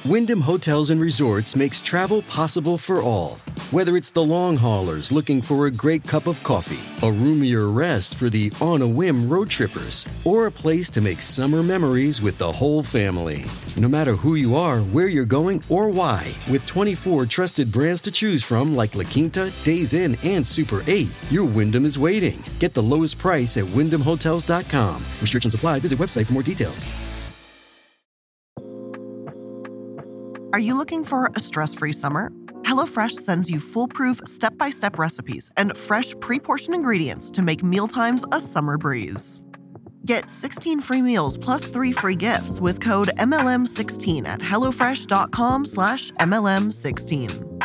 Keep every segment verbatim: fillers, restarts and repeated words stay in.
Wyndham Hotels and Resorts makes travel possible for all. Whether it's the long haulers looking for a great cup of coffee, a roomier rest for the on-a-whim road trippers, or a place to make summer memories with the whole family. No matter who you are, where you're going, or why, with twenty-four trusted brands to choose from like La Quinta, Days Inn, and Super eight, your Wyndham is waiting. Get the lowest price at wyndham hotels dot com. Restrictions apply. Visit website for more details. Are you looking for a stress-free summer? HelloFresh sends you foolproof, step-by-step recipes and fresh, pre-portioned ingredients to make mealtimes a summer breeze. Get sixteen free meals plus three free gifts with code M L M sixteen at hellofresh.com slash MLM16.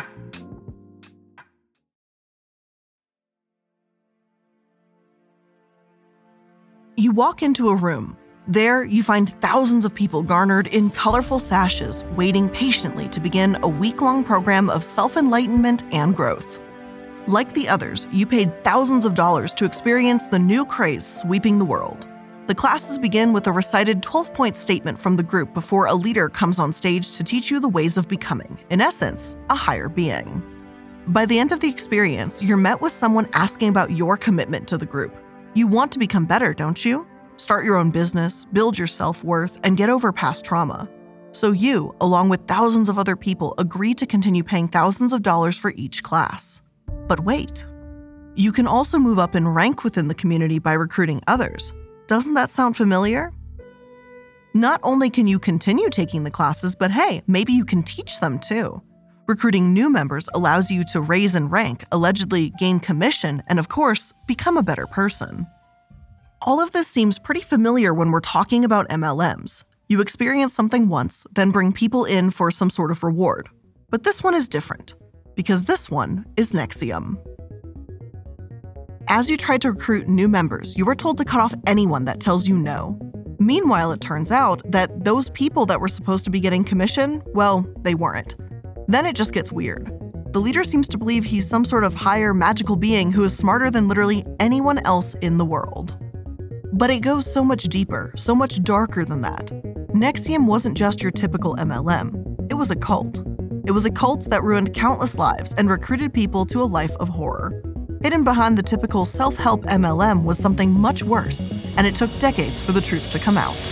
You walk into a room. There, you find thousands of people garnered in colorful sashes, waiting patiently to begin a week-long program of self-enlightenment and growth. Like the others, you paid thousands of dollars to experience the new craze sweeping the world. The classes begin with a recited twelve-point statement from the group before a leader comes on stage to teach you the ways of becoming, in essence, a higher being. By the end of the experience, you're met with someone asking about your commitment to the group. You want to become better, don't you? Start your own business, build your self-worth, and get over past trauma. So you, along with thousands of other people, agree to continue paying thousands of dollars for each class. But wait. You can also move up in rank within the community by recruiting others. Doesn't that sound familiar? Not only can you continue taking the classes, but hey, maybe you can teach them too. Recruiting new members allows you to raise in rank, allegedly gain commission, and of course, become a better person. All of this seems pretty familiar when we're talking about M L Ms. You experience something once, then bring people in for some sort of reward. But this one is different, because this one is NXIVM. As you try to recruit new members, you are told to cut off anyone that tells you no. Meanwhile, it turns out that those people that were supposed to be getting commission, well, they weren't. Then it just gets weird. The leader seems to believe he's some sort of higher magical being who is smarter than literally anyone else in the world. But it goes so much deeper, so much darker than that. NXIVM wasn't just your typical M L M. It was a cult. It was a cult that ruined countless lives and recruited people to a life of horror. Hidden behind the typical self-help M L M was something much worse, and it took decades for the truth to come out.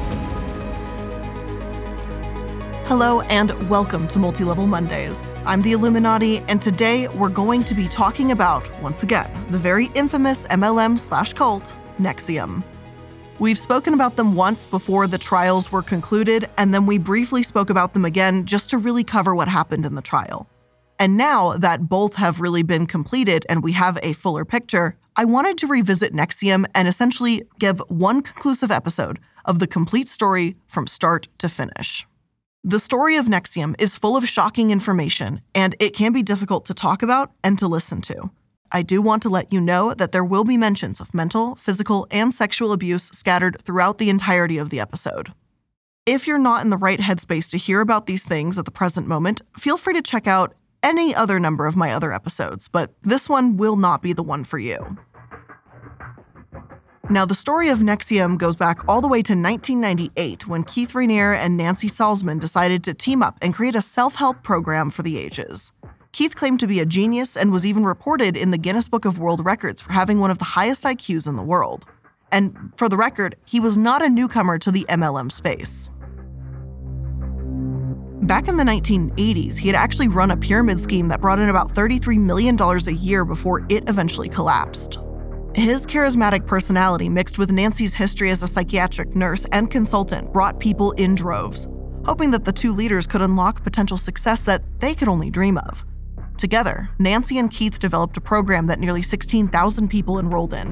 Hello and welcome to Multi-Level Mondays. I'm the Illuminati, and today we're going to be talking about, once again, the very infamous M L M slash cult, NXIVM. We've spoken about them once before the trials were concluded, and then we briefly spoke about them again just to really cover what happened in the trial. And now that both have really been completed and we have a fuller picture, I wanted to revisit NXIVM and essentially give one conclusive episode of the complete story from start to finish. The story of NXIVM is full of shocking information, and it can be difficult to talk about and to listen to. I do want to let you know that there will be mentions of mental, physical, and sexual abuse scattered throughout the entirety of the episode. If you're not in the right headspace to hear about these things at the present moment, feel free to check out any other number of my other episodes, but this one will not be the one for you. Now, the story of NXIVM goes back all the way to nineteen ninety-eight when Keith Raniere and Nancy Salzman decided to team up and create a self-help program for the ages. Keith claimed to be a genius and was even reported in the Guinness Book of World Records for having one of the highest I Qs in the world. And for the record, he was not a newcomer to the M L M space. Back in the nineteen eighties, he had actually run a pyramid scheme that brought in about thirty-three million dollars a year before it eventually collapsed. His charismatic personality mixed with Nancy's history as a psychiatric nurse and consultant brought people in droves, hoping that the two leaders could unlock potential success that they could only dream of. Together, Nancy and Keith developed a program that nearly sixteen thousand people enrolled in.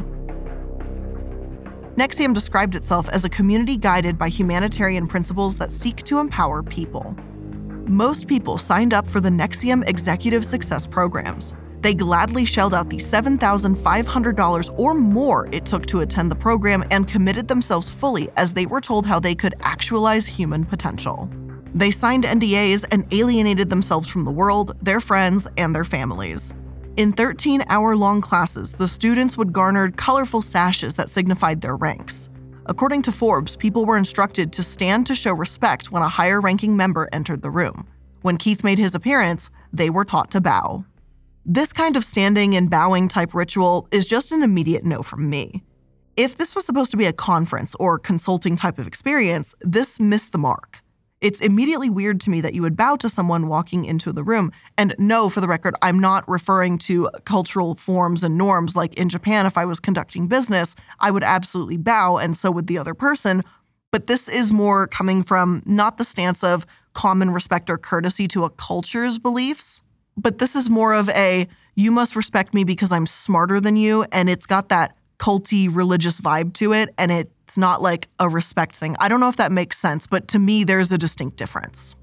NXIVM described itself as a community guided by humanitarian principles that seek to empower people. Most people signed up for the NXIVM Executive Success Programs. They gladly shelled out the seven thousand five hundred dollars or more it took to attend the program and committed themselves fully as they were told how they could actualize human potential. They signed N D As and alienated themselves from the world, their friends, and their families. In thirteen-hour-long classes, the students would garner colorful sashes that signified their ranks. According to Forbes, people were instructed to stand to show respect when a higher-ranking member entered the room. When Keith made his appearance, they were taught to bow. This kind of standing and bowing type ritual is just an immediate no from me. If this was supposed to be a conference or consulting type of experience, this missed the mark. It's immediately weird to me that you would bow to someone walking into the room. And no, for the record, I'm not referring to cultural forms and norms. Like in Japan, if I was conducting business, I would absolutely bow, and so would the other person. But this is more coming from not the stance of common respect or courtesy to a culture's beliefs, but this is more of a, you must respect me because I'm smarter than you, and it's got that culty religious vibe to it, and it's not like a respect thing. I don't know if that makes sense, but to me, there's a distinct difference.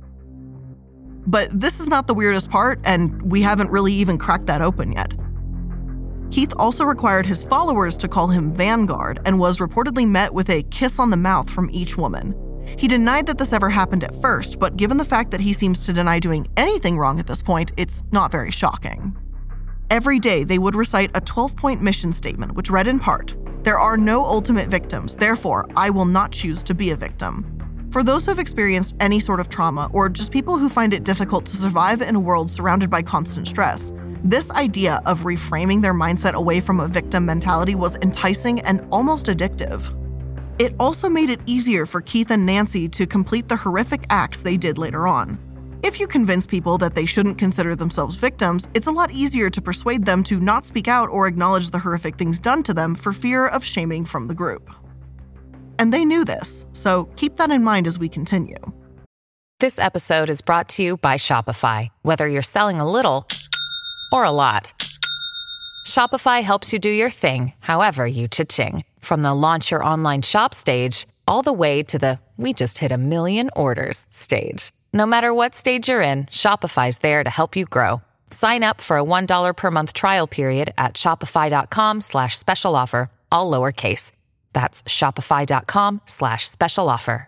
But this is not the weirdest part, and we haven't really even cracked that open yet. Keith also required his followers to call him Vanguard and was reportedly met with a kiss on the mouth from each woman. He denied that this ever happened at first, but given the fact that he seems to deny doing anything wrong at this point, it's not very shocking. Every day, they would recite a twelve-point mission statement, which read in part, "There are no ultimate victims, therefore, I will not choose to be a victim." For those who have experienced any sort of trauma, or just people who find it difficult to survive in a world surrounded by constant stress, this idea of reframing their mindset away from a victim mentality was enticing and almost addictive. It also made it easier for Keith and Nancy to complete the horrific acts they did later on. If you convince people that they shouldn't consider themselves victims, it's a lot easier to persuade them to not speak out or acknowledge the horrific things done to them for fear of shaming from the group. And they knew this, so keep that in mind as we continue. This episode is brought to you by Shopify. Whether you're selling a little or a lot, Shopify helps you do your thing, however you cha-ching. From the launch your online shop stage, all the way to the we just hit a million orders stage. No matter what stage you're in, Shopify's there to help you grow. Sign up for a one dollar per month trial period at shopify.com slash special offer, all lowercase. That's shopify.com slash special offer.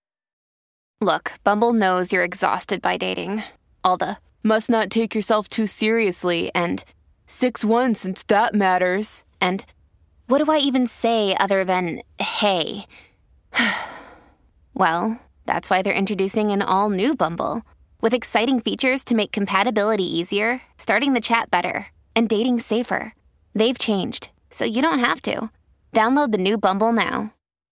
Look, Bumble knows you're exhausted by dating. All the must not take yourself too seriously and six one since that matters. And what do I even say other than hey? Well, that's why they're introducing an all-new Bumble, with exciting features to make compatibility easier, starting the chat better, and dating safer. They've changed, so you don't have to. Download the new Bumble now.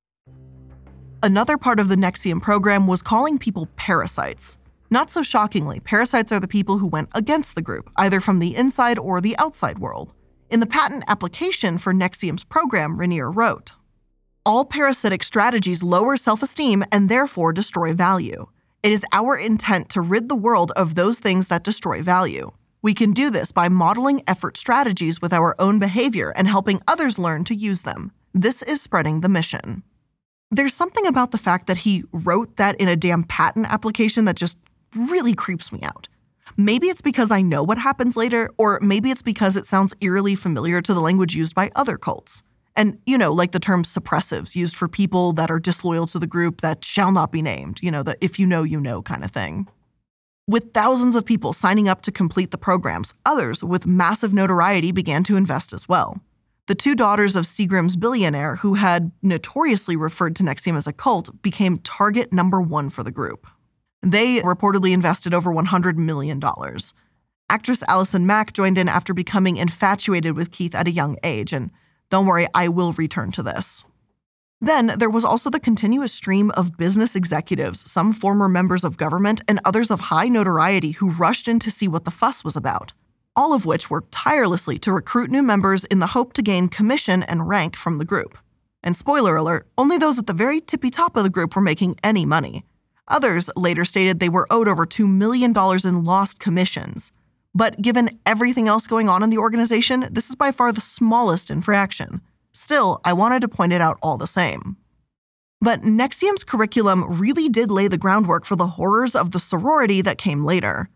Another part of the NXIVM program was calling people parasites. Not so shockingly, parasites are the people who went against the group, either from the inside or the outside world. In the patent application for NXIVM's program, Rainier wrote, "All parasitic strategies lower self-esteem and therefore destroy value. It is our intent to rid the world of those things that destroy value. We can do this by modeling effort strategies with our own behavior and helping others learn to use them. This is spreading the mission." There's something about the fact that he wrote that in a damn patent application that just really creeps me out. Maybe it's because I know what happens later, or maybe it's because it sounds eerily familiar to the language used by other cults. And, you know, like the term suppressives used for people that are disloyal to the group that shall not be named, you know, the if you know, you know kind of thing. With thousands of people signing up to complete the programs, others with massive notoriety began to invest as well. The two daughters of Seagram's billionaire, who had notoriously referred to NXIVM as a cult, became target number one for the group. They reportedly invested over one hundred million dollars. Actress Allison Mack joined in after becoming infatuated with Keith at a young age, and don't worry, I will return to this. Then there was also the continuous stream of business executives, some former members of government and others of high notoriety who rushed in to see what the fuss was about, all of which worked tirelessly to recruit new members in the hope to gain commission and rank from the group. And spoiler alert, only those at the very tippy top of the group were making any money. Others later stated they were owed over two million dollars in lost commissions. But given everything else going on in the organization, this is by far the smallest infraction. Still, I wanted to point it out all the same. But NXIVM's curriculum really did lay the groundwork for the horrors of the sorority that came later.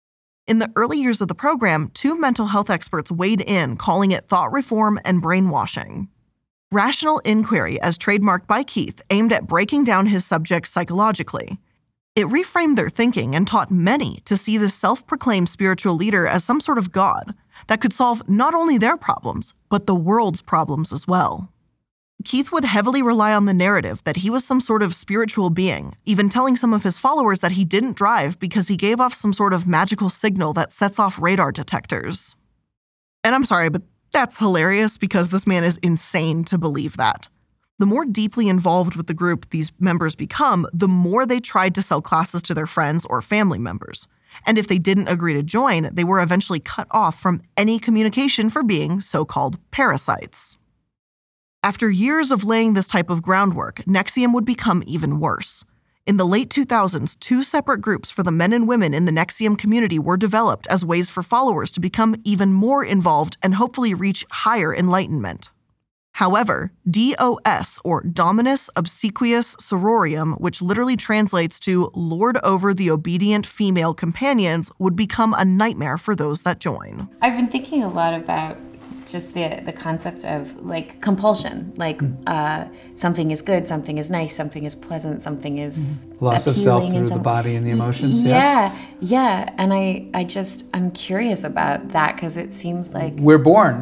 In the early years of the program, two mental health experts weighed in, calling it thought reform and brainwashing. Rational Inquiry, as trademarked by Keith, aimed at breaking down his subjects psychologically. It reframed their thinking and taught many to see this self-proclaimed spiritual leader as some sort of god that could solve not only their problems, but the world's problems as well. Keith would heavily rely on the narrative that he was some sort of spiritual being, even telling some of his followers that he didn't drive because he gave off some sort of magical signal that sets off radar detectors. And I'm sorry, but that's hilarious because this man is insane to believe that. The more deeply involved with the group these members become, the more they tried to sell classes to their friends or family members. And if they didn't agree to join, they were eventually cut off from any communication for being so-called parasites. After years of laying this type of groundwork, N X I V M would become even worse. In the late two thousands, two separate groups for the men and women in the N X I V M community were developed as ways for followers to become even more involved and hopefully reach higher enlightenment. However, D O S, or Dominus Obsequious Sororium, which literally translates to Lord over the obedient female companions, would become a nightmare for those that join. I've been thinking a lot about just the the concept of like compulsion, like mm. uh, something is good, something is nice, something is pleasant, something is mm. loss of self through some, the body and the emotions. Yeah, yes. yeah, and I I just I'm curious about that because it seems like we're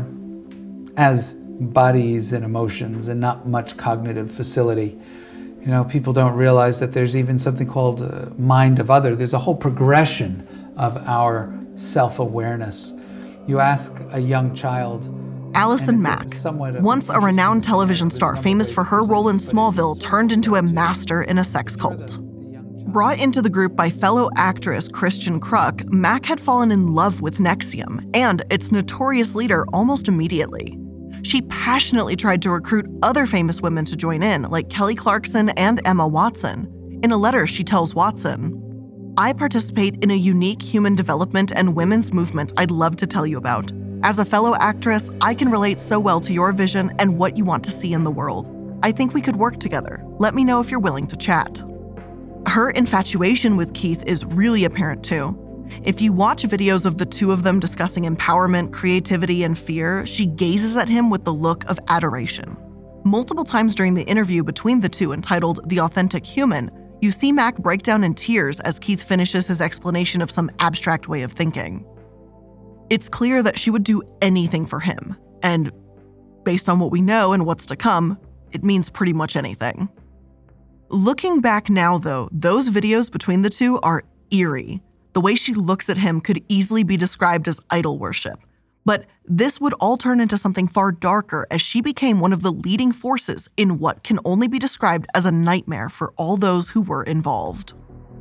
born as bodies and emotions and not much cognitive facility. You know, people don't realize that there's even something called uh, mind of other. There's a whole progression of our self-awareness. You ask a young child. Allison Mack, once a renowned television star famous for her role in Smallville, turned into a master in a sex cult. Brought into the group by fellow actress Christian Kruk, Mack had fallen in love with N X I V M and its notorious leader almost immediately. She passionately tried to recruit other famous women to join in, like Kelly Clarkson and Emma Watson. In a letter, she tells Watson, "I participate in a unique human development and women's movement I'd love to tell you about. As a fellow actress, I can relate so well to your vision and what you want to see in the world. I think we could work together. Let me know if you're willing to chat." Her infatuation with Keith is really apparent too. If you watch videos of the two of them discussing empowerment, creativity, and fear, she gazes at him with the look of adoration. Multiple times during the interview between the two entitled The Authentic Human, you see Mack break down in tears as Keith finishes his explanation of some abstract way of thinking. It's clear that she would do anything for him, and based on what we know and what's to come, it means pretty much anything. Looking back now, though, those videos between the two are eerie. The way she looks at him could easily be described as idol worship. But this would all turn into something far darker as she became one of the leading forces in what can only be described as a nightmare for all those who were involved.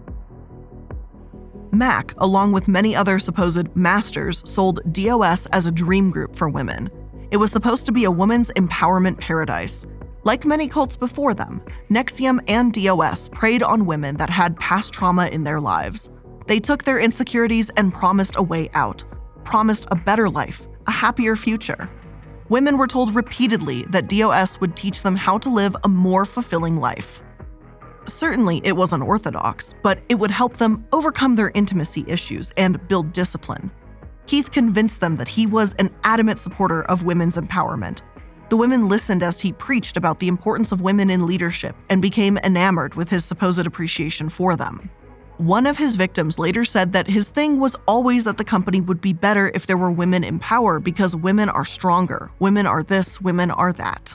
Mack, along with many other supposed masters, sold D O S as a dream group for women. It was supposed to be a woman's empowerment paradise. Like many cults before them, N X I V M and D O S preyed on women that had past trauma in their lives. They took their insecurities and promised a way out, promised a better life, a happier future. Women were told repeatedly that D O S would teach them how to live a more fulfilling life. Certainly, it was unorthodox, but it would help them overcome their intimacy issues and build discipline. Keith convinced them that he was an adamant supporter of women's empowerment. The women listened as he preached about the importance of women in leadership and became enamored with his supposed appreciation for them. One of his victims later said that his thing was always that the company would be better if there were women in power because women are stronger, women are this, women are that.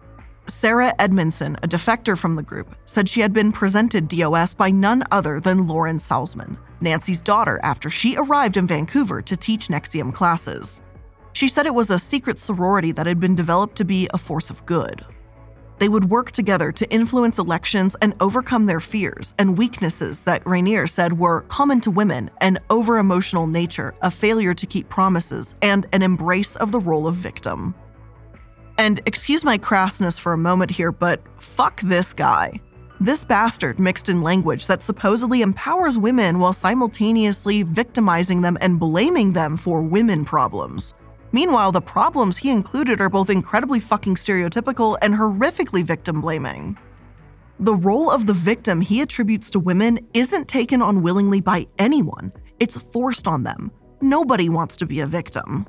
Sarah Edmondson, a defector from the group, said she had been presented D O S by none other than Lauren Salzman, Nancy's daughter, after she arrived in Vancouver to teach N X I V M classes. She said it was a secret sorority that had been developed to be a force of good. They would work together to influence elections and overcome their fears and weaknesses that Rainier said were common to women: an over-emotional nature, a failure to keep promises, and an embrace of the role of victim. And excuse my crassness for a moment here, but fuck this guy. This bastard mixed in language that supposedly empowers women while simultaneously victimizing them and blaming them for women problems. Meanwhile, the problems he included are both incredibly fucking stereotypical and horrifically victim-blaming. The role of the victim he attributes to women isn't taken on willingly by anyone. It's forced on them. Nobody wants to be a victim.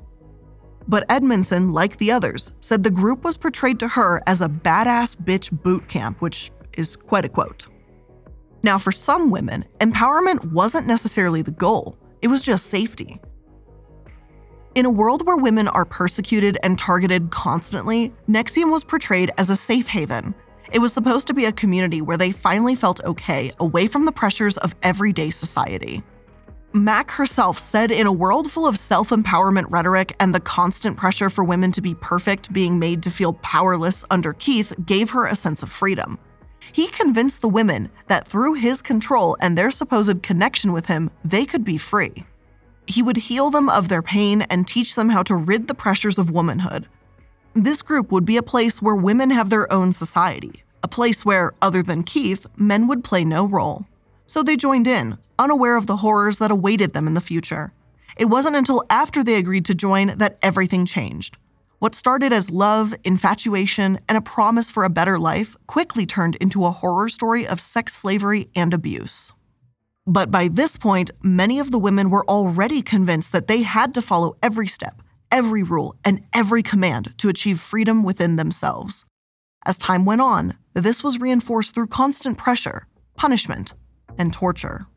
But Edmondson, like the others, said the group was portrayed to her as a badass bitch boot camp, which is quite a quote. Now, for some women, empowerment wasn't necessarily the goal. It was just safety. In a world where women are persecuted and targeted constantly, NXIVM was portrayed as a safe haven. It was supposed to be a community where they finally felt okay, away from the pressures of everyday society. Mac herself said in a world full of self-empowerment rhetoric and the constant pressure for women to be perfect being made to feel powerless under Keith gave her a sense of freedom. He convinced the women that through his control and their supposed connection with him, they could be free. He would heal them of their pain and teach them how to rid the pressures of womanhood. This group would be a place where women have their own society, a place where, other than Keith, men would play no role. So they joined in, unaware of the horrors that awaited them in the future. It wasn't until after they agreed to join that everything changed. What started as love, infatuation, and a promise for a better life quickly turned into a horror story of sex slavery and abuse. But by this point, many of the women were already convinced that they had to follow every step, every rule, and every command to achieve freedom within themselves. As time went on, this was reinforced through constant pressure, punishment, and torture.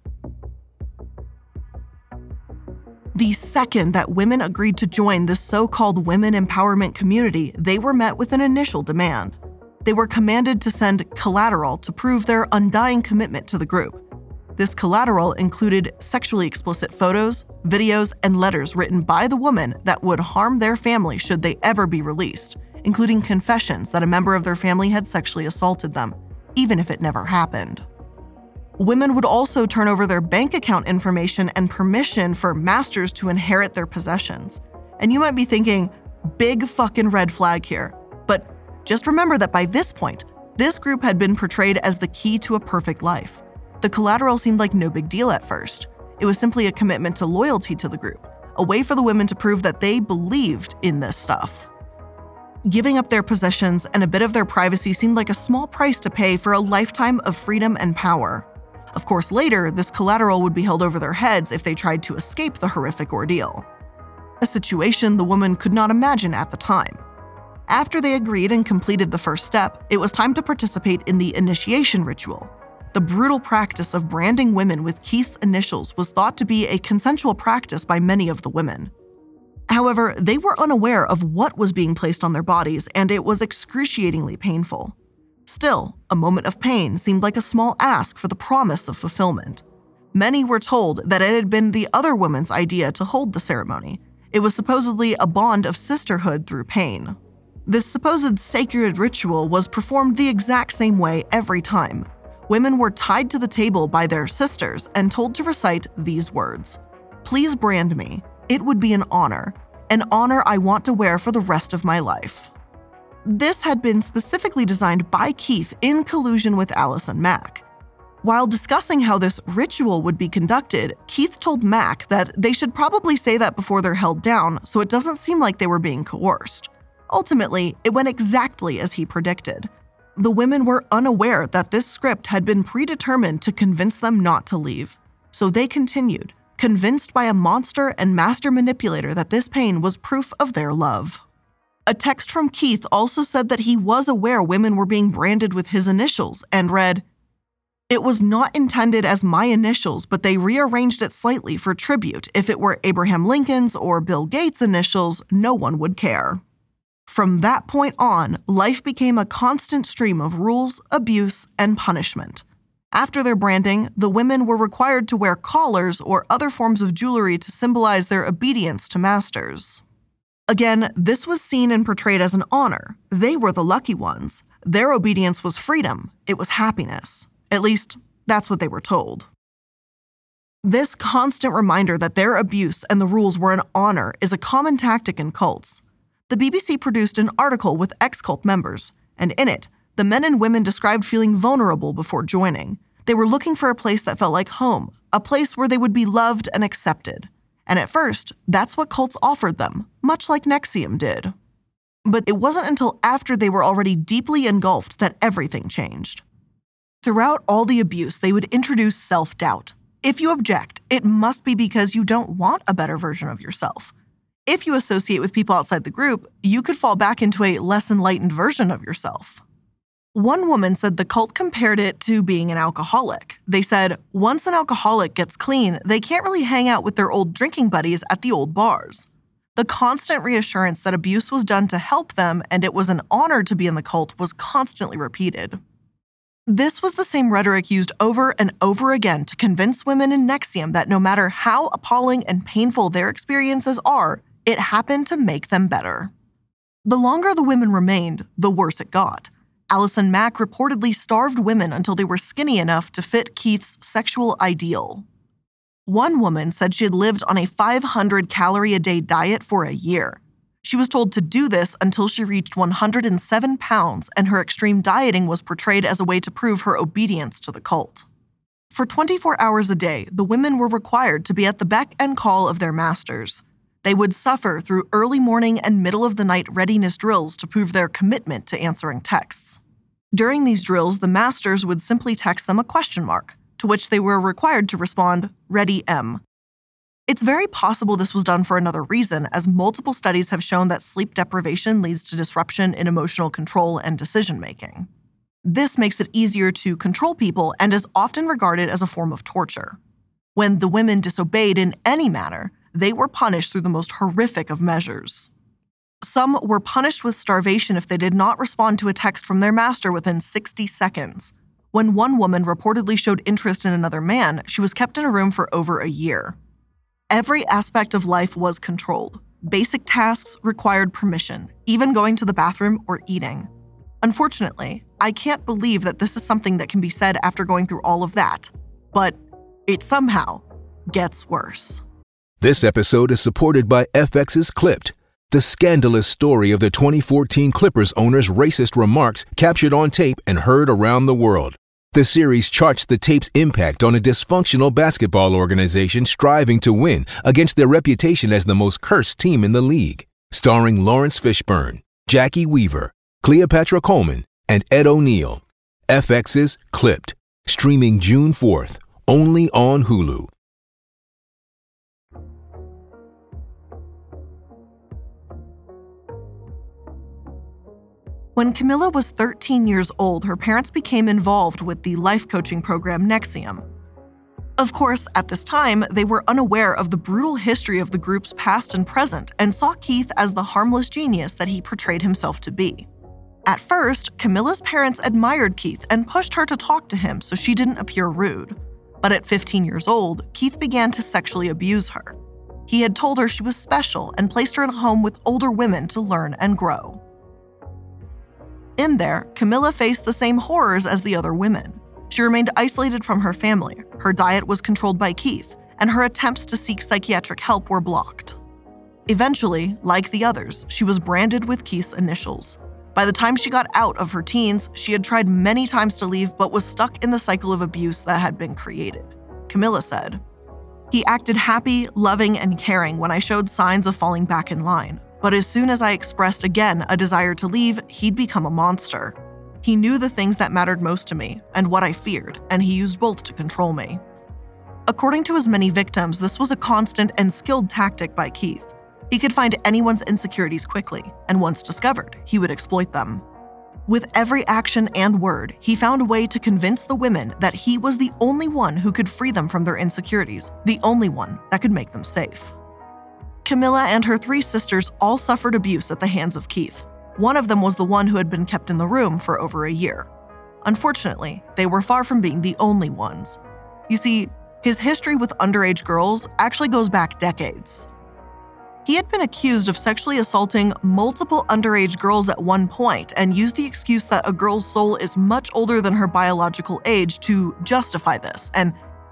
The second that women agreed to join this so-called women empowerment community, they were met with an initial demand. They were commanded to send collateral to prove their undying commitment to the group. This collateral included sexually explicit photos, videos, and letters written by the woman that would harm their family should they ever be released, including confessions that a member of their family had sexually assaulted them, even if it never happened. Women would also turn over their bank account information and permission for masters to inherit their possessions. And you might be thinking, big fucking red flag here. But just remember that by this point, this group had been portrayed as the key to a perfect life. The collateral seemed like no big deal at first. It was simply a commitment to loyalty to the group, a way for the women to prove that they believed in this stuff. Giving up their possessions and a bit of their privacy seemed like a small price to pay for a lifetime of freedom and power. Of course, later, this collateral would be held over their heads if they tried to escape the horrific ordeal. A situation the woman could not imagine at the time. After they agreed and completed the first step, it was time to participate in the initiation ritual. The brutal practice of branding women with Keith's initials was thought to be a consensual practice by many of the women. However, they were unaware of what was being placed on their bodies, and it was excruciatingly painful. Still, a moment of pain seemed like a small ask for the promise of fulfillment. Many were told that it had been the other woman's idea to hold the ceremony. It was supposedly a bond of sisterhood through pain. This supposed sacred ritual was performed the exact same way every time. Women were tied to the table by their sisters and told to recite these words: "Please brand me. It would be an honor, an honor I want to wear for the rest of my life." This had been specifically designed by Keith in collusion with Alice and Mac. While discussing how this ritual would be conducted, Keith told Mac that they should probably say that before they're held down so it doesn't seem like they were being coerced. Ultimately, it went exactly as he predicted. The women were unaware that this script had been predetermined to convince them not to leave. So they continued, convinced by a monster and master manipulator that this pain was proof of their love. A text from Keith also said that he was aware women were being branded with his initials and read, "It was not intended as my initials, but they rearranged it slightly for tribute. If it were Abraham Lincoln's or Bill Gates' initials, no one would care." From that point on, life became a constant stream of rules, abuse, and punishment. After their branding, the women were required to wear collars or other forms of jewelry to symbolize their obedience to masters. Again, this was seen and portrayed as an honor. They were the lucky ones. Their obedience was freedom. It was happiness. At least, that's what they were told. This constant reminder that their abuse and the rules were an honor is a common tactic in cults. The B B C produced an article with ex-cult members, and in it, the men and women described feeling vulnerable before joining. They were looking for a place that felt like home, a place where they would be loved and accepted. And at first, that's what cults offered them, much like NXIVM did. But it wasn't until after they were already deeply engulfed that everything changed. Throughout all the abuse, they would introduce self-doubt. If you object, it must be because you don't want a better version of yourself. If you associate with people outside the group, you could fall back into a less enlightened version of yourself. One woman said the cult compared it to being an alcoholic. They said, once an alcoholic gets clean, they can't really hang out with their old drinking buddies at the old bars. The constant reassurance that abuse was done to help them and it was an honor to be in the cult was constantly repeated. This was the same rhetoric used over and over again to convince women in NXIVM that no matter how appalling and painful their experiences are, it happened to make them better. The longer the women remained, the worse it got. Allison Mack reportedly starved women until they were skinny enough to fit Keith's sexual ideal. One woman said she had lived on a five hundred calorie a day diet for a year. She was told to do this until she reached one hundred seven pounds, and her extreme dieting was portrayed as a way to prove her obedience to the cult. For twenty-four hours a day, the women were required to be at the beck and call of their masters. They would suffer through early morning and middle of the night readiness drills to prove their commitment to answering texts. During these drills, the masters would simply text them a question mark, to which they were required to respond, "Ready, M." It's very possible this was done for another reason, as multiple studies have shown that sleep deprivation leads to disruption in emotional control and decision-making. This makes it easier to control people and is often regarded as a form of torture. When the women disobeyed in any manner, they were punished through the most horrific of measures. Some were punished with starvation if they did not respond to a text from their master within sixty seconds. When one woman reportedly showed interest in another man, she was kept in a room for over a year. Every aspect of life was controlled. Basic tasks required permission, even going to the bathroom or eating. Unfortunately, I can't believe that this is something that can be said after going through all of that, but it somehow gets worse. This episode is supported by F X's Clipped, the scandalous story of the twenty fourteen Clippers owner's racist remarks captured on tape and heard around the world. The series charts the tape's impact on a dysfunctional basketball organization striving to win against their reputation as the most cursed team in the league. Starring Lawrence Fishburne, Jackie Weaver, Cleopatra Coleman, and Ed O'Neill. F X's Clipped, streaming June fourth, only on Hulu. When Camilla was thirteen years old, her parents became involved with the life coaching program NXIVM. Of course, at this time, they were unaware of the brutal history of the group's past and present and saw Keith as the harmless genius that he portrayed himself to be. At first, Camilla's parents admired Keith and pushed her to talk to him so she didn't appear rude. But at fifteen years old, Keith began to sexually abuse her. He had told her she was special and placed her in a home with older women to learn and grow. In there, Camilla faced the same horrors as the other women. She remained isolated from her family, her diet was controlled by Keith, and her attempts to seek psychiatric help were blocked. Eventually, like the others, she was branded with Keith's initials. By the time she got out of her teens, she had tried many times to leave but was stuck in the cycle of abuse that had been created. Camilla said, "He acted happy, loving, and caring when I showed signs of falling back in line. But as soon as I expressed again a desire to leave, he'd become a monster. He knew the things that mattered most to me and what I feared, and he used both to control me." According to his many victims, this was a constant and skilled tactic by Keith. He could find anyone's insecurities quickly, and once discovered, he would exploit them. With every action and word, he found a way to convince the women that he was the only one who could free them from their insecurities, the only one that could make them safe. Camilla and her three sisters all suffered abuse at the hands of Keith. One of them was the one who had been kept in the room for over a year. Unfortunately, they were far from being the only ones. You see, his history with underage girls actually goes back decades. He had been accused of sexually assaulting multiple underage girls at one point and used the excuse that a girl's soul is much older than her biological age to justify this, and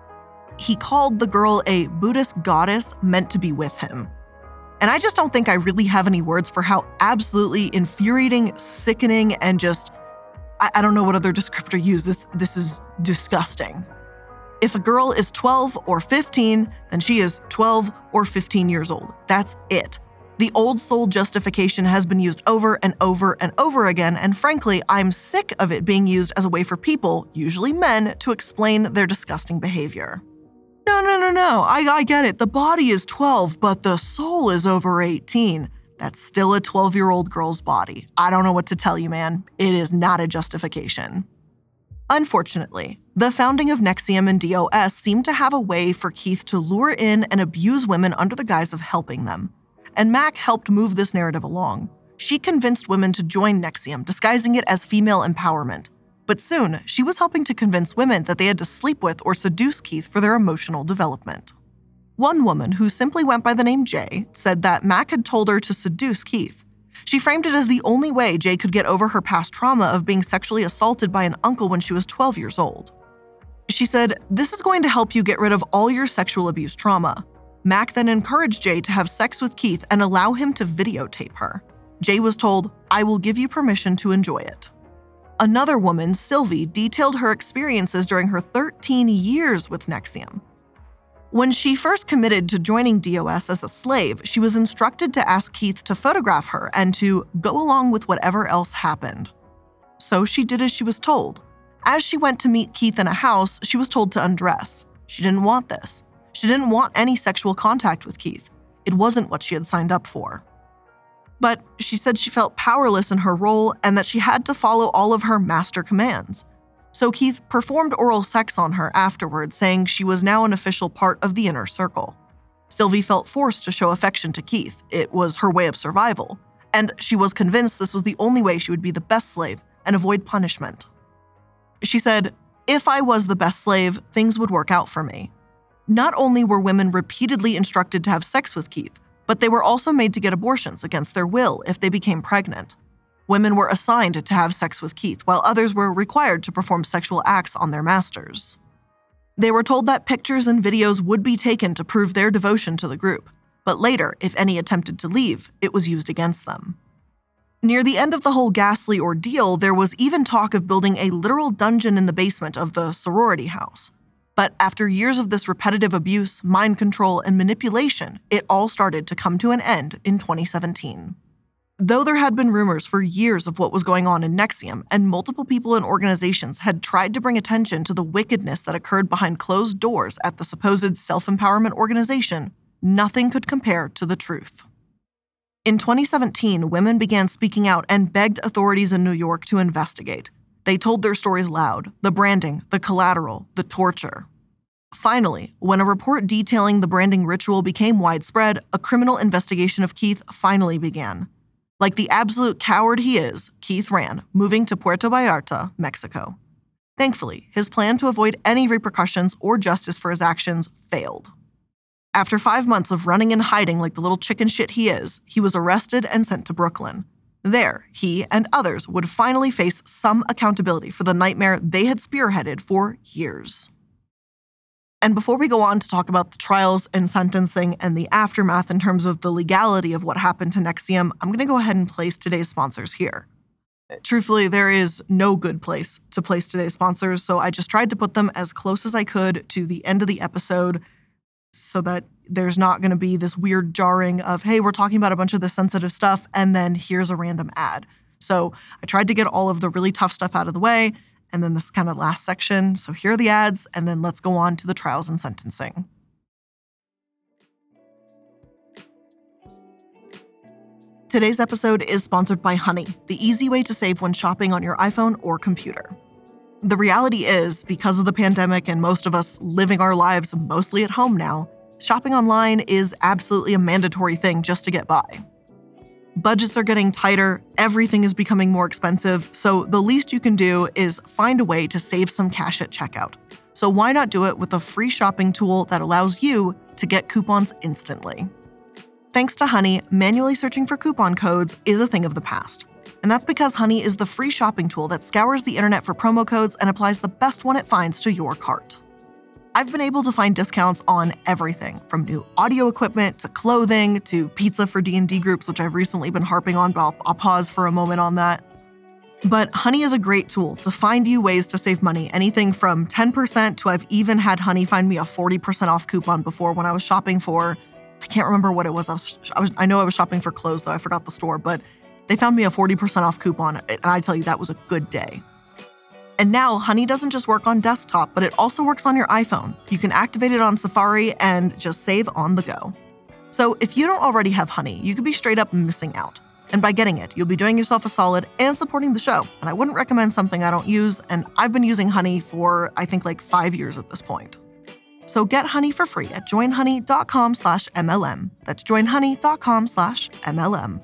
he called the girl a Buddhist goddess meant to be with him. And I just don't think I really have any words for how absolutely infuriating, sickening, and just, I, I don't know what other descriptor to use. This, this is disgusting. If a girl is twelve or fifteen, then she is twelve or fifteen years old. That's it. The old soul justification has been used over and over and over again, and frankly, I'm sick of it being used as a way for people, usually men, to explain their disgusting behavior. No, no, no, no, I, I get it. The body is twelve, but the soul is over eighteen. That's still a twelve-year-old girl's body. I don't know what to tell you, man. It is not a justification. Unfortunately, the founding of NXIVM and D O S seemed to have a way for Keith to lure in and abuse women under the guise of helping them. and Mac helped move this narrative along. She convinced women to join N X I V M, disguising it as female empowerment. But soon, she was helping to convince women that they had to sleep with or seduce Keith for their emotional development. One woman, who simply went by the name Jay, said that Mac had told her to seduce Keith. She framed it as the only way Jay could get over her past trauma of being sexually assaulted by an uncle when she was twelve years old. She said, "This is going to help you get rid of all your sexual abuse trauma." Mac then encouraged Jay to have sex with Keith and allow him to videotape her. Jay was told, "I will give you permission to enjoy it." Another woman, Sylvie, detailed her experiences during her thirteen years with N X I V M. When she first committed to joining D O S as a slave, she was instructed to ask Keith to photograph her and to go along with whatever else happened. So she did as she was told. As she went to meet Keith in a house, she was told to undress. She didn't want this. She didn't want any sexual contact with Keith. It wasn't what she had signed up for. But she said she felt powerless in her role and that she had to follow all of her master commands. So Keith performed oral sex on her afterwards, saying she was now an official part of the inner circle. Sylvie felt forced to show affection to Keith. It was her way of survival. And she was convinced this was the only way she would be the best slave and avoid punishment. She said, "If I was the best slave, things would work out for me." Not only were women repeatedly instructed to have sex with Keith, but they were also made to get abortions against their will if they became pregnant. Women were assigned to have sex with Keith, while others were required to perform sexual acts on their masters. They were told that pictures and videos would be taken to prove their devotion to the group, but later, if any attempted to leave, it was used against them. Near the end of the whole ghastly ordeal, there was even talk of building a literal dungeon in the basement of the sorority house. But after years of this repetitive abuse, mind control, and manipulation, it all started to come to an end in twenty seventeen. Though there had been rumors for years of what was going on in N X I V M, and multiple people and organizations had tried to bring attention to the wickedness that occurred behind closed doors at the supposed self-empowerment organization, nothing could compare to the truth. In twenty seventeen, women began speaking out and begged authorities in New York to investigate. They told their stories loud, the branding, the collateral, the torture. Finally, when a report detailing the branding ritual became widespread, a criminal investigation of Keith finally began. Like the absolute coward he is, Keith ran, moving to Puerto Vallarta, Mexico. Thankfully, his plan to avoid any repercussions or justice for his actions failed. After five months of running and hiding like the little chicken shit he is, he was arrested and sent to Brooklyn. There, he and others would finally face some accountability for the nightmare they had spearheaded for years. And before we go on to talk about the trials and sentencing and the aftermath in terms of the legality of what happened to N X I V M, I'm going to go ahead and place today's sponsors here. Truthfully, there is no good place to place today's sponsors, so I just tried to put them as close as I could to the end of the episode so that there's not going to be this weird jarring of, hey, we're talking about a bunch of the sensitive stuff, and then here's a random ad. So I tried to get all of the really tough stuff out of the way, and then this kind of last section. So here are the ads, and then let's go on to the trials and sentencing. Today's episode is sponsored by Honey, the easy way to save when shopping on your iPhone or computer. The reality is, because of the pandemic and most of us living our lives mostly at home now, shopping online is absolutely a mandatory thing just to get by. Budgets are getting tighter, everything is becoming more expensive, so the least you can do is find a way to save some cash at checkout. So why not do it with a free shopping tool that allows you to get coupons instantly? Thanks to Honey, manually searching for coupon codes is a thing of the past. And that's because Honey is the free shopping tool that scours the internet for promo codes and applies the best one it finds to your cart. I've been able to find discounts on everything, from new audio equipment to clothing to pizza for D and D groups, which I've recently been harping on, but I'll, I'll pause for a moment on that. But Honey is a great tool to find you ways to save money, anything from ten percent to I've even had Honey find me a forty percent off coupon before when I was shopping for, I can't remember what it was. I was, I was, I know I was shopping for clothes, though I forgot the store, but they found me a forty percent off coupon, and I tell you, that was a good day. And now, Honey doesn't just work on desktop, but it also works on your iPhone. You can activate it on Safari and just save on the go. So if you don't already have Honey, you could be straight up missing out. And by getting it, you'll be doing yourself a solid and supporting the show. And I wouldn't recommend something I don't use, and I've been using Honey for, I think, like five years at this point. So get Honey for free at joinhoney.com slash MLM. That's joinhoney.com slash MLM.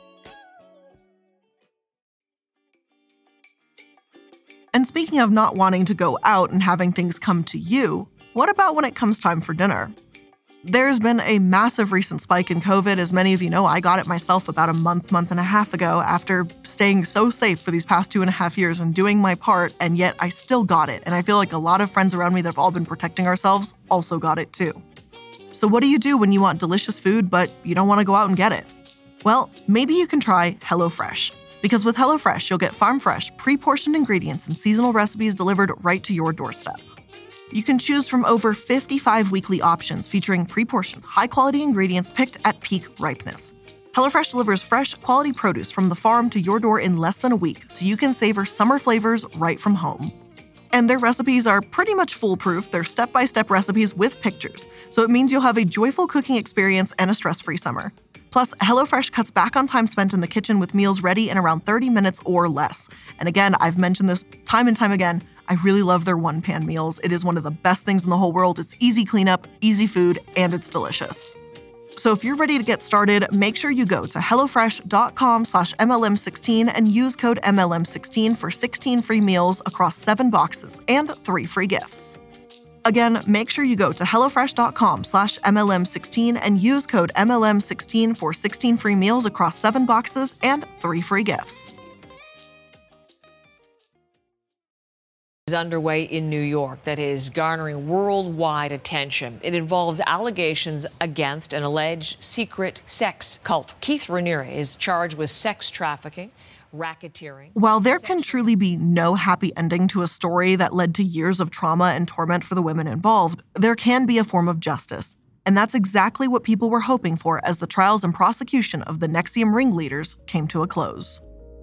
And speaking of not wanting to go out and having things come to you, what about when it comes time for dinner? There's been a massive recent spike in COVID. As many of you know, I got it myself about a month, month and a half ago after staying so safe for these past two and a half years and doing my part, and yet I still got it. And I feel like a lot of friends around me that have all been protecting ourselves also got it too. So what do you do when you want delicious food, but you don't want to go out and get it? Well, maybe you can try HelloFresh. Because with HelloFresh, you'll get farm-fresh, pre-portioned ingredients and seasonal recipes delivered right to your doorstep. You can choose from over fifty-five weekly options featuring pre-portioned, high-quality ingredients picked at peak ripeness. HelloFresh delivers fresh, quality produce from the farm to your door in less than a week, so you can savor summer flavors right from home. And their recipes are pretty much foolproof. They're step-by-step recipes with pictures, so it means you'll have a joyful cooking experience and a stress-free summer. Plus, HelloFresh cuts back on time spent in the kitchen with meals ready in around thirty minutes or less. And again, I've mentioned this time and time again, I really love their one-pan meals. It is one of the best things in the whole world. It's easy cleanup, easy food, and it's delicious. So if you're ready to get started, make sure you go to HelloFresh.com slash MLM16 and use code M L M sixteen for sixteen free meals across seven boxes and three free gifts. Again, make sure you go to HelloFresh.com slash MLM16 and use code M L M sixteen for sixteen free meals across seven boxes and three free gifts. Is underway in New York that is garnering worldwide attention. It involves allegations against an alleged secret sex cult. Keith Raniere is charged with sex trafficking, racketeering. While there can truly be no happy ending to a story that led to years of trauma and torment for the women involved, there can be a form of justice. And that's exactly what people were hoping for as the trials and prosecution of the NXIVM ringleaders came to a close.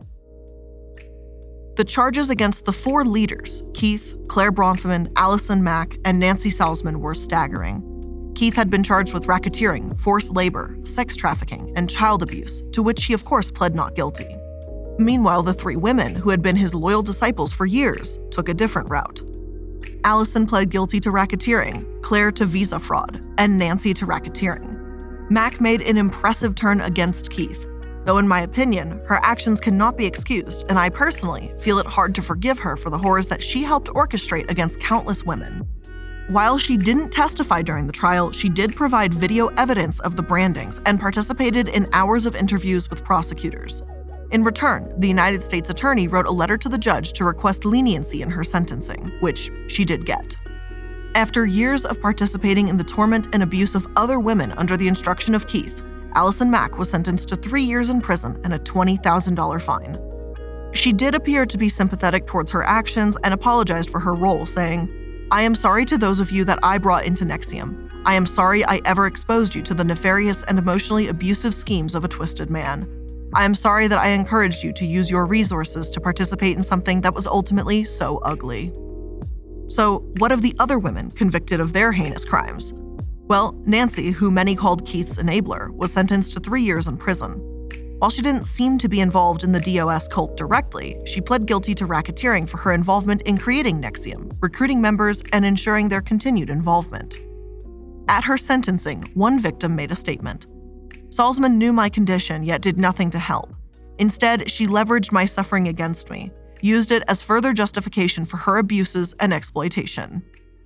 The charges against the four leaders, Keith, Claire Bronfman, Allison Mack, and Nancy Salzman, were staggering. Keith had been charged with racketeering, forced labor, sex trafficking, and child abuse, to which he of course pled not guilty. Meanwhile, the three women, who had been his loyal disciples for years, took a different route. Allison pled guilty to racketeering, Claire to visa fraud, and Nancy to racketeering. Mack made an impressive turn against Keith, though in my opinion, her actions cannot be excused, and I personally feel it hard to forgive her for the horrors that she helped orchestrate against countless women. While she didn't testify during the trial, she did provide video evidence of the brandings and participated in hours of interviews with prosecutors. In return, the United States Attorney wrote a letter to the judge to request leniency in her sentencing, which she did get. After years of participating in the torment and abuse of other women under the instruction of Keith, Allison Mack was sentenced to three years in prison and a twenty thousand dollars fine. She did appear to be sympathetic towards her actions and apologized for her role, saying, "I am sorry to those of you that I brought into NXIVM. I am sorry I ever exposed you to the nefarious and emotionally abusive schemes of a twisted man. I am sorry that I encouraged you to use your resources to participate in something that was ultimately so ugly." So, what of the other women convicted of their heinous crimes? Well, Nancy, who many called Keith's enabler, was sentenced to three years in prison. While she didn't seem to be involved in the D O S cult directly, she pled guilty to racketeering for her involvement in creating NXIVM, recruiting members, and ensuring their continued involvement. At her sentencing, one victim made a statement. "Salzman knew my condition, yet did nothing to help. Instead, she leveraged my suffering against me, used it as further justification for her abuses and exploitation."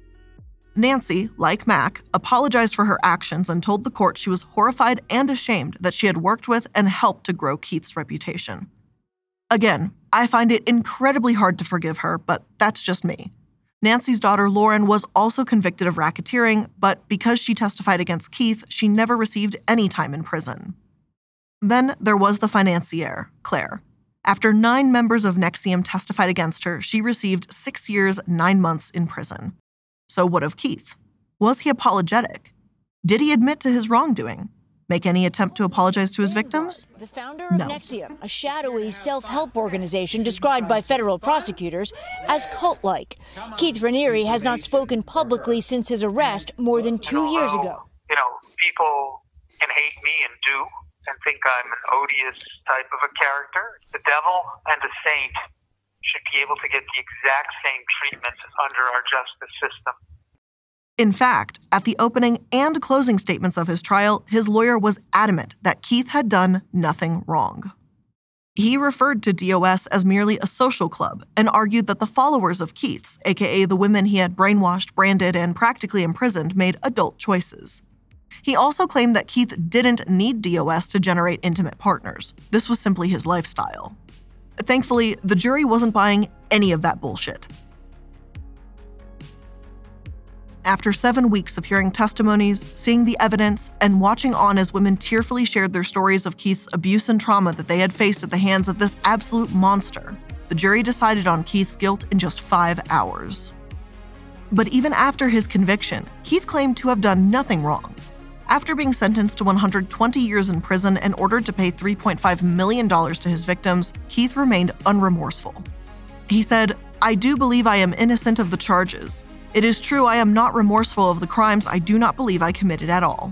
Nancy, like Mack, apologized for her actions and told the court she was horrified and ashamed that she had worked with and helped to grow Keith's reputation. Again, I find it incredibly hard to forgive her, but that's just me. Nancy's daughter Lauren was also convicted of racketeering, but because she testified against Keith, she never received any time in prison. Then there was the financier, Claire. After nine members of NXIVM testified against her, she received six years, nine months in prison. So what of Keith? Was he apologetic? Did he admit to his wrongdoing? Make any attempt to apologize to his victims? The founder of No. NXIVM, a shadowy self-help organization described by federal prosecutors as cult-like. Keith Raniere has not spoken publicly since his arrest more than two years ago. You know, people can hate me and do, and think I'm an odious type of a character. The devil and a saint should be able to get the exact same treatment under our justice system. In fact, at the opening and closing statements of his trial, his lawyer was adamant that Keith had done nothing wrong. He referred to D O S as merely a social club and argued that the followers of Keith's, aka the women he had brainwashed, branded, and practically imprisoned, made adult choices. He also claimed that Keith didn't need D O S to generate intimate partners. This was simply his lifestyle. Thankfully, the jury wasn't buying any of that bullshit. After seven weeks of hearing testimonies, seeing the evidence, and watching on as women tearfully shared their stories of Keith's abuse and trauma that they had faced at the hands of this absolute monster, the jury decided on Keith's guilt in just five hours. But even after his conviction, Keith claimed to have done nothing wrong. After being sentenced to one hundred twenty years in prison and ordered to pay three point five million dollars to his victims, Keith remained unremorseful. He said, "I do believe I am innocent of the charges. It is true I am not remorseful of the crimes I do not believe I committed at all."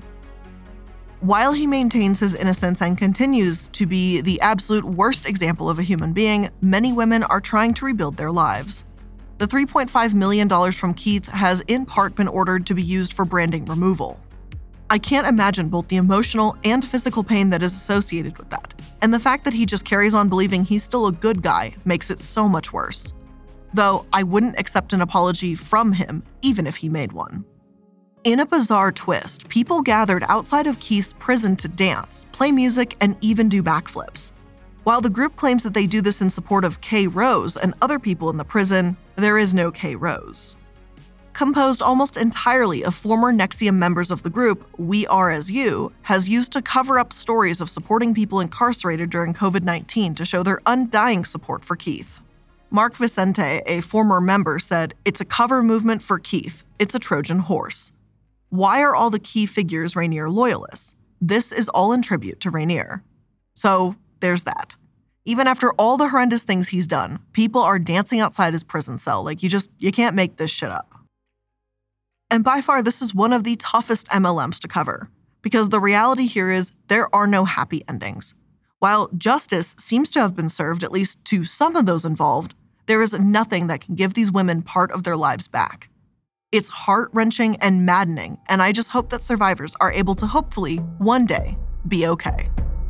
While he maintains his innocence and continues to be the absolute worst example of a human being, many women are trying to rebuild their lives. The three point five million dollars from Keith has in part been ordered to be used for branding removal. I can't imagine both the emotional and physical pain that is associated with that, and the fact that he just carries on believing he's still a good guy makes it so much worse. Though I wouldn't accept an apology from him, even if he made one. In a bizarre twist, people gathered outside of Keith's prison to dance, play music, and even do backflips. While the group claims that they do this in support of Kay Rose and other people in the prison, there is no Kay Rose. Composed almost entirely of former N X I V M members of the group, We Are As You has used to cover up stories of supporting people incarcerated during covid nineteen to show their undying support for Keith. Mark Vicente, a former member, said, "It's a cover movement for Keith. It's a Trojan horse." Why are all the key figures Rainier loyalists? This is all in tribute to Rainier. So there's that. Even after all the horrendous things he's done, people are dancing outside his prison cell like you just, you can't make this shit up. And by far, this is one of the toughest M L Ms to cover, because the reality here is there are no happy endings. While justice seems to have been served, at least to some of those involved, there is nothing that can give these women part of their lives back. It's heart-wrenching and maddening, and I just hope that survivors are able to hopefully, one day, be okay.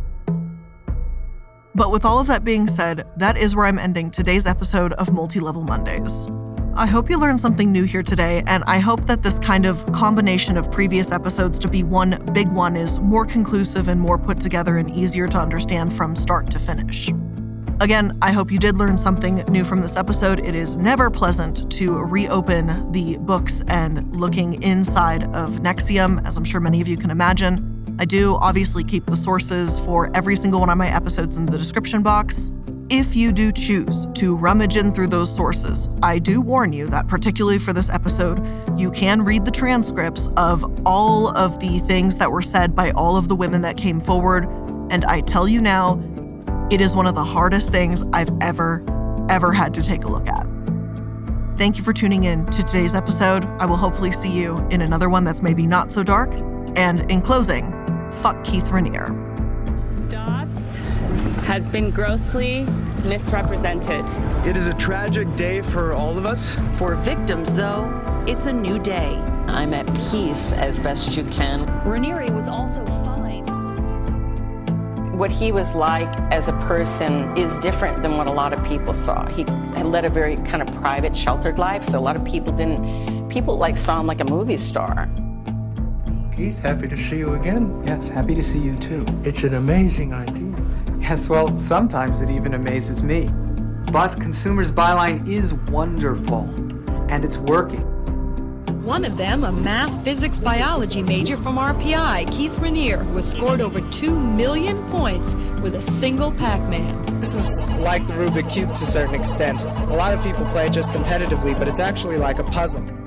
But with all of that being said, that is where I'm ending today's episode of Multi-Level Mondays. I hope you learned something new here today, and I hope that this kind of combination of previous episodes to be one big one is more conclusive and more put together and easier to understand from start to finish. Again, I hope you did learn something new from this episode. It is never pleasant to reopen the books and looking inside of N X I V M, as I'm sure many of you can imagine. I do obviously keep the sources for every single one of my episodes in the description box. If you do choose to rummage in through those sources, I do warn you that particularly for this episode, you can read the transcripts of all of the things that were said by all of the women that came forward. And I tell you now, it is one of the hardest things I've ever, ever had to take a look at. Thank you for tuning in to today's episode. I will hopefully see you in another one that's maybe not so dark. And in closing, fuck Keith Rainier. DOS has been grossly misrepresented. It is a tragic day for all of us. For victims, though, it's a new day. I'm at peace as best you can. Rainier was also fined. What he was like as a person is different than what a lot of people saw. He had led a very kind of private, sheltered life, so a lot of people didn't, people like saw him like a movie star. Keith, happy to see you again. Yes, happy to see you too. It's an amazing idea. Yes, well, sometimes it even amazes me. But Consumers Byline is wonderful, and it's working. One of them, a math, physics, biology major from R P I, Keith Rainier, who has scored over two million points with a single Pac-Man. This is like the Rubik's Cube to a certain extent. A lot of people play it just competitively, but it's actually like a puzzle.